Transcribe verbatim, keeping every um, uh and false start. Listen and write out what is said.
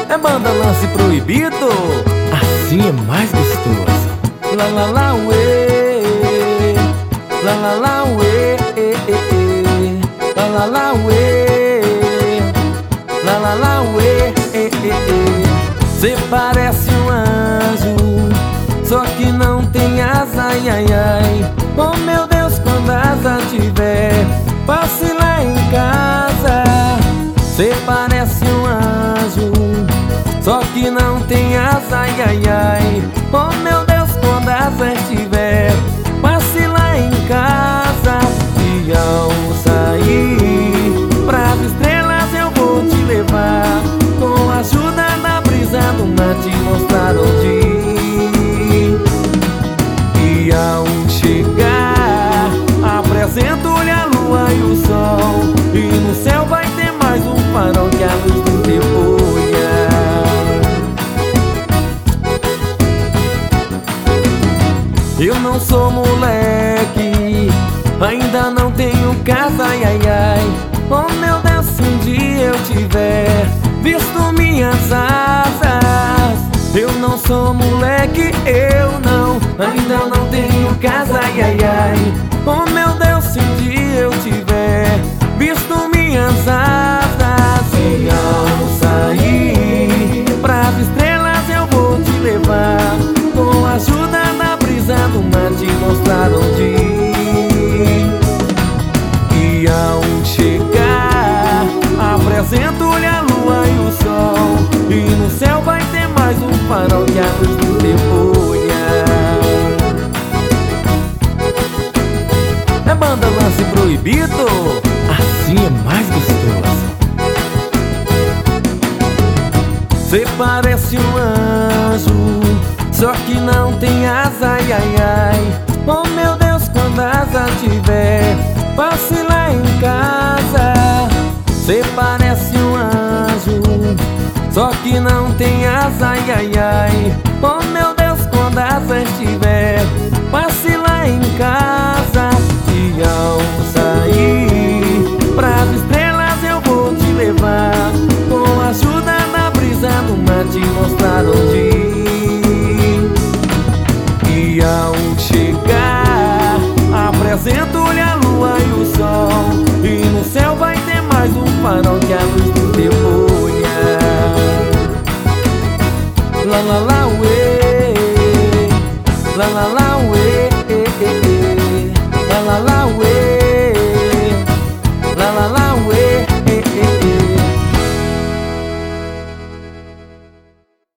É banda lance proibido, assim é mais gostoso. lá lá lá uê, lá lá lá uê, lá lá lá uê, lá lá lá uê. Cê parece um anjo, só que não tem asa, ai ai ai. Oh meu Deus, quando a asa tiver, passe lá em casa. Cê parece um anjo, só que não tem asa, ai ai ai. Oh meu Deus, quando a asa estiver, passe lá em casa. E ao sair pras estrelas eu vou te levar, com a ajuda da brisa do mar te mostrar onde ir. E ao chegar, apresento-lhe a lua e o sol, e no céu vai ter mais um farol que a luz nos depoia. Eu não sou moleque, ainda não tenho casa, ai ai ai. Oh meu Deus, se um dia eu tiver visto minhas asas. Eu não sou moleque, eu não, ainda não tenho casa, ai ai ai. Oh meu Deus, se um dia eu tiver visto minhas asas. E ao sair pras estrelas eu vou te levar, com a ajuda da brisa do mar te mostrar onde ir. E ao chegar, apresento-lhe a lua e o sol, e no céu vai ter mais um farol que a luz nos depoia. É banda lance proibido, assim é mais gostoso. Cê parece um anjo, só que não tem asa, ai ai ai. Oh meu Deus, quando a asa tiver, passe lá em casa. Cê parece um anjo, só que não tem asa, ai ai ai. Oh meu Deus, quando a asa estiver, passe lá em casa. E ao sair